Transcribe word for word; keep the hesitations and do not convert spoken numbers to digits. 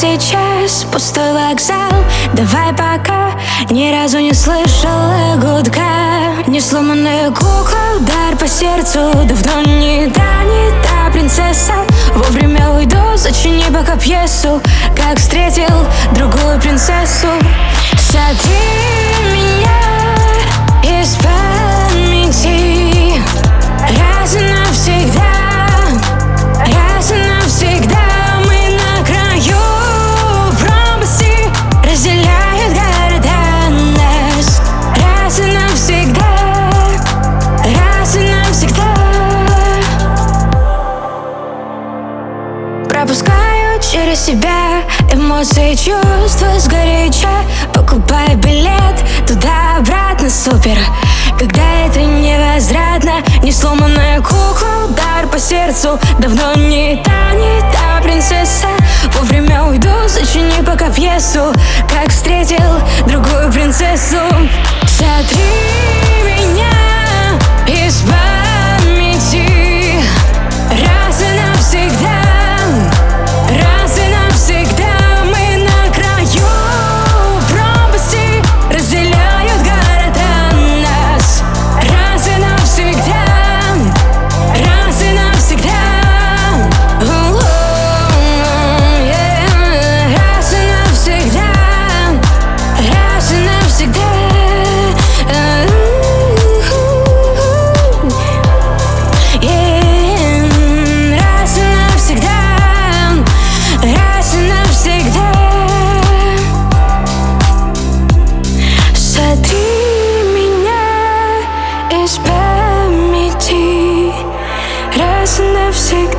сейчас пустой вокзал. Давай пока, ни разу не слышала гудка. Не сломанная кукла, удар по сердцу. Давно не та, не та принцесса. Вовремя уйду, зачини пока пьесу. Как встретил другую принцессу. Сотри меня из памяти раз и навсегда, раз и навсегда. Мы на краю пропасти, разделяют города нас. Раз и навсегда, раз и навсегда. Пропускаю через себя эмоции, чувства сгоряча. Покупай билет туда-обратно, супер. Когда это невозвратно, не сломанная кукла, удар по сердцу. Давно не та, не та принцесса. Вовремя уйду, зачини пока пьесу. Как встретил другую принцессу. Сотри меня из памяти раз и навсегда, раз и навсегда. Мы на краю пропасти, разделяют города нас. Раз и навсегда, раз и навсегда. Раз и навсегда, раз и навсегда. Раз и навсегда, раз и навсегда. Сотри меня из памяти раз и навсегда.